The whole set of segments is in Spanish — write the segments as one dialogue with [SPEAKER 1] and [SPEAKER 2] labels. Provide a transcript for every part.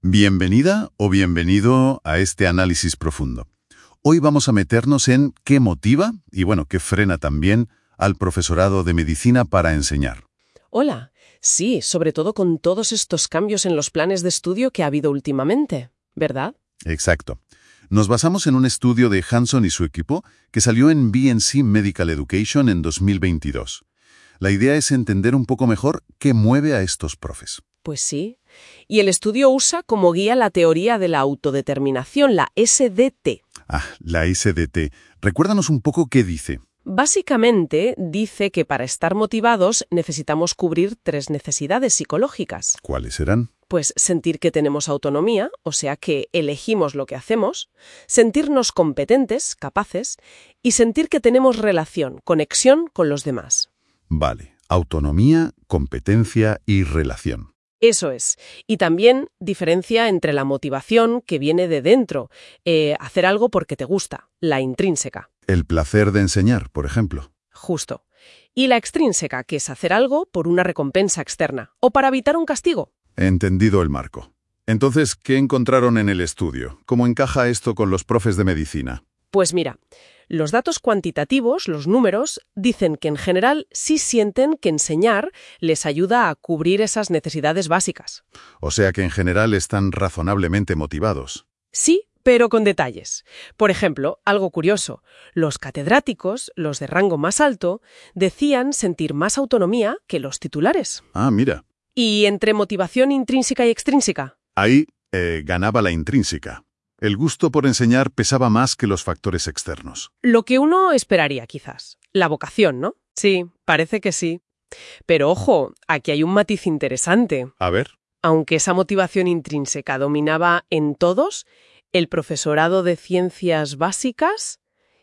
[SPEAKER 1] Bienvenida o bienvenido a este análisis profundo. Hoy vamos a meternos en qué motiva y, qué frena también al profesorado de medicina para enseñar.
[SPEAKER 2] Hola, sí, sobre todo con todos estos cambios en los planes de estudio que ha habido últimamente, ¿verdad?
[SPEAKER 1] Exacto. Nos basamos en un estudio de Hanson y su equipo que salió en BNC Medical Education en 2022. La idea es entender un poco mejor qué mueve a estos profes.
[SPEAKER 2] Pues sí. Y el estudio usa como guía la teoría de la autodeterminación, la SDT.
[SPEAKER 1] La SDT. Recuérdanos un poco qué dice.
[SPEAKER 2] Básicamente, dice que para estar motivados necesitamos cubrir 3 necesidades psicológicas.
[SPEAKER 1] ¿Cuáles serán?
[SPEAKER 2] Pues sentir que tenemos autonomía, o sea, que elegimos lo que hacemos, sentirnos competentes, capaces, y sentir que tenemos relación, conexión con los demás.
[SPEAKER 1] Vale. Autonomía, competencia y relación.
[SPEAKER 2] Eso es. Y también diferencia entre la motivación que viene de dentro, hacer algo porque te gusta, la intrínseca.
[SPEAKER 1] El placer de enseñar, por ejemplo.
[SPEAKER 2] Justo. Y la extrínseca, que es hacer algo por una recompensa externa o para evitar un castigo.
[SPEAKER 1] Entendido el marco. Entonces, ¿qué encontraron en el estudio? ¿Cómo encaja esto con los profes de medicina?
[SPEAKER 2] Pues mira, los datos cuantitativos, los números, dicen que en general sí sienten que enseñar les ayuda a cubrir esas necesidades básicas.
[SPEAKER 1] O sea que en general están razonablemente motivados.
[SPEAKER 2] Sí, pero con detalles. Por ejemplo, algo curioso, los catedráticos, los de rango más alto, decían sentir más autonomía que los titulares.
[SPEAKER 1] Mira.
[SPEAKER 2] ¿Y entre motivación intrínseca y extrínseca?
[SPEAKER 1] Ahí ganaba la intrínseca. El gusto por enseñar pesaba más que los factores externos.
[SPEAKER 2] Lo que uno esperaría, quizás. La vocación, ¿no? Sí, parece que sí. Pero ojo, aquí hay un matiz interesante.
[SPEAKER 1] A ver.
[SPEAKER 2] Aunque esa motivación intrínseca dominaba en todos, el profesorado de ciencias básicas,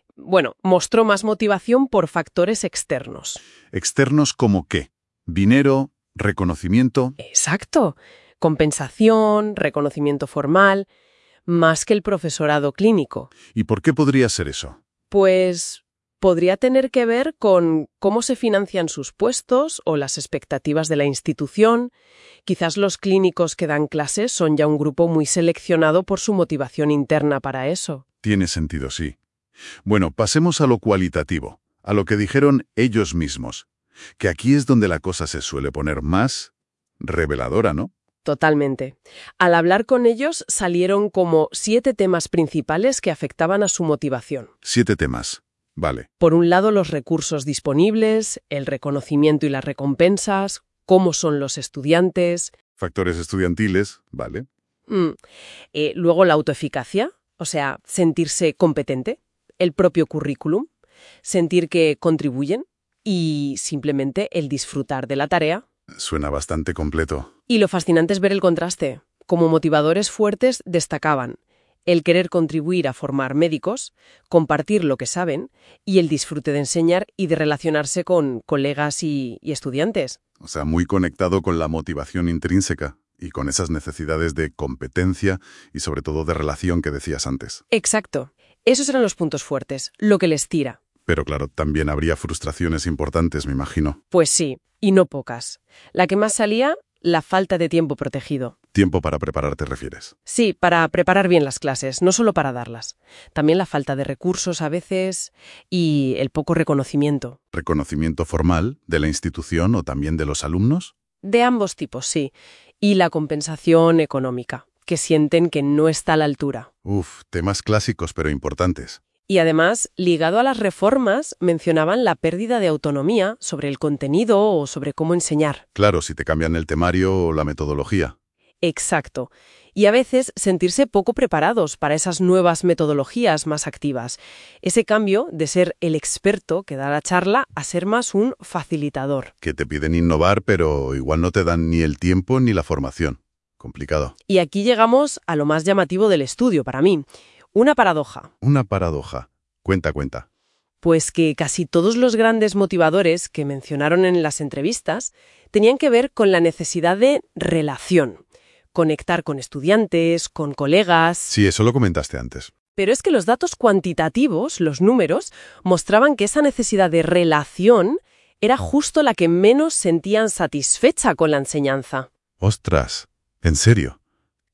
[SPEAKER 2] mostró más motivación por factores externos.
[SPEAKER 1] ¿Externos como qué? ¿Dinero? ¿Reconocimiento?
[SPEAKER 2] Exacto. Compensación, reconocimiento formal, más que el profesorado clínico.
[SPEAKER 1] ¿Y por qué podría ser eso?
[SPEAKER 2] Pues podría tener que ver con cómo se financian sus puestos o las expectativas de la institución. Quizás los clínicos que dan clases son ya un grupo muy seleccionado por su motivación interna para eso.
[SPEAKER 1] Tiene sentido, sí. Bueno, pasemos a lo cualitativo, a lo que dijeron ellos mismos, que aquí es donde la cosa se suele poner más reveladora, ¿no?
[SPEAKER 2] Totalmente. Al hablar con ellos salieron como 7 temas principales que afectaban a su motivación.
[SPEAKER 1] 7 temas. Vale.
[SPEAKER 2] Por un lado, los recursos disponibles, el reconocimiento y las recompensas, cómo son los estudiantes.
[SPEAKER 1] Factores estudiantiles, vale.
[SPEAKER 2] Luego la autoeficacia, o sea, sentirse competente, el propio currículum, sentir que contribuyen y simplemente el disfrutar de la tarea.
[SPEAKER 1] Suena bastante completo.
[SPEAKER 2] Y lo fascinante es ver el contraste. Como motivadores fuertes destacaban el querer contribuir a formar médicos, compartir lo que saben y el disfrute de enseñar y de relacionarse con colegas y estudiantes.
[SPEAKER 1] O sea, muy conectado con la motivación intrínseca y con esas necesidades de competencia y sobre todo de relación que decías antes.
[SPEAKER 2] Exacto. Esos eran los puntos fuertes, lo que les tira.
[SPEAKER 1] Pero claro, también habría frustraciones importantes, me imagino.
[SPEAKER 2] Pues sí, y no pocas. La que más salía, la falta de tiempo protegido.
[SPEAKER 1] ¿Tiempo para preparar te refieres?
[SPEAKER 2] Sí, para preparar bien las clases, no solo para darlas. También la falta de recursos a veces y el poco reconocimiento.
[SPEAKER 1] ¿Reconocimiento formal de la institución o también de los alumnos?
[SPEAKER 2] De ambos tipos, sí. Y la compensación económica, que sienten que no está a la altura.
[SPEAKER 1] Temas clásicos pero importantes.
[SPEAKER 2] Y además, ligado a las reformas, mencionaban la pérdida de autonomía sobre el contenido o sobre cómo enseñar.
[SPEAKER 1] Claro, si te cambian el temario o la metodología.
[SPEAKER 2] Exacto. Y a veces sentirse poco preparados para esas nuevas metodologías más activas. Ese cambio de ser el experto que da la charla a ser más un facilitador.
[SPEAKER 1] Que te piden innovar, pero igual no te dan ni el tiempo ni la formación. Complicado.
[SPEAKER 2] Y aquí llegamos a lo más llamativo del estudio para mí. Una paradoja.
[SPEAKER 1] Una paradoja. Cuenta.
[SPEAKER 2] Pues que casi todos los grandes motivadores que mencionaron en las entrevistas tenían que ver con la necesidad de relación. Conectar con estudiantes, con colegas.
[SPEAKER 1] Sí, eso lo comentaste antes.
[SPEAKER 2] Pero es que los datos cuantitativos, los números, mostraban que esa necesidad de relación era justo la que menos sentían satisfecha con la enseñanza.
[SPEAKER 1] ¡Ostras! ¿En serio?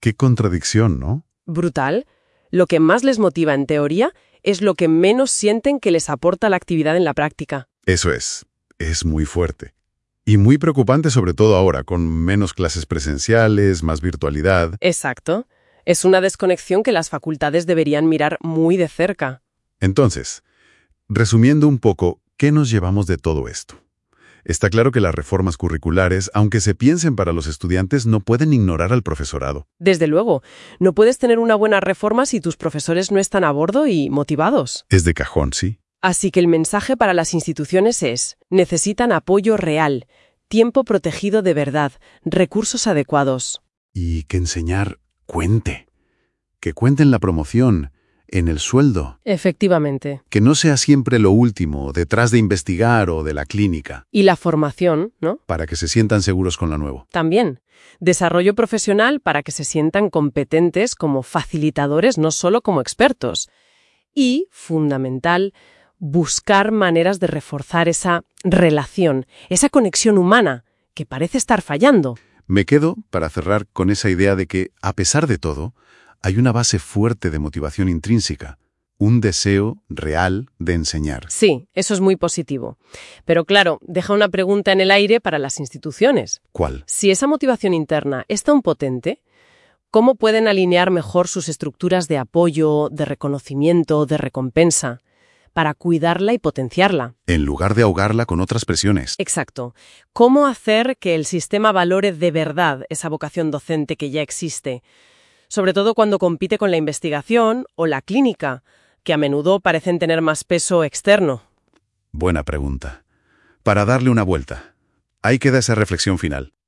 [SPEAKER 1] Qué contradicción, ¿no?
[SPEAKER 2] Brutal. Lo que más les motiva en teoría es lo que menos sienten que les aporta la actividad en la práctica.
[SPEAKER 1] Eso es muy fuerte. Y muy preocupante sobre todo ahora, con menos clases presenciales, más virtualidad.
[SPEAKER 2] Exacto. Es una desconexión que las facultades deberían mirar muy de cerca.
[SPEAKER 1] Entonces, resumiendo un poco, ¿qué nos llevamos de todo esto? Está claro que las reformas curriculares, aunque se piensen para los estudiantes, no pueden ignorar al profesorado.
[SPEAKER 2] Desde luego, no puedes tener una buena reforma si tus profesores no están a bordo y motivados.
[SPEAKER 1] Es de cajón, sí.
[SPEAKER 2] Así que el mensaje para las instituciones es: necesitan apoyo real, tiempo protegido de verdad, recursos adecuados.
[SPEAKER 1] Y que enseñar cuente. Que cuente en la promoción, en el sueldo.
[SPEAKER 2] Efectivamente.
[SPEAKER 1] Que no sea siempre lo último, detrás de investigar o de la clínica.
[SPEAKER 2] Y la formación, ¿no?
[SPEAKER 1] Para que se sientan seguros con lo nuevo.
[SPEAKER 2] También. Desarrollo profesional para que se sientan competentes como facilitadores, no solo como expertos. Y, fundamental, buscar maneras de reforzar esa relación, esa conexión humana, que parece estar fallando.
[SPEAKER 1] Me quedo, para cerrar, con esa idea de que, a pesar de todo, hay una base fuerte de motivación intrínseca, un deseo real de enseñar.
[SPEAKER 2] Sí, eso es muy positivo. Pero claro, deja una pregunta en el aire para las instituciones.
[SPEAKER 1] ¿Cuál?
[SPEAKER 2] Si esa motivación interna es tan potente, ¿cómo pueden alinear mejor sus estructuras de apoyo, de reconocimiento, de recompensa, para cuidarla y potenciarla?
[SPEAKER 1] En lugar de ahogarla con otras presiones.
[SPEAKER 2] Exacto. ¿Cómo hacer que el sistema valore de verdad esa vocación docente que ya existe? Sobre todo cuando compite con la investigación o la clínica, que a menudo parecen tener más peso externo.
[SPEAKER 1] Buena pregunta. Para darle una vuelta, ahí queda esa reflexión final.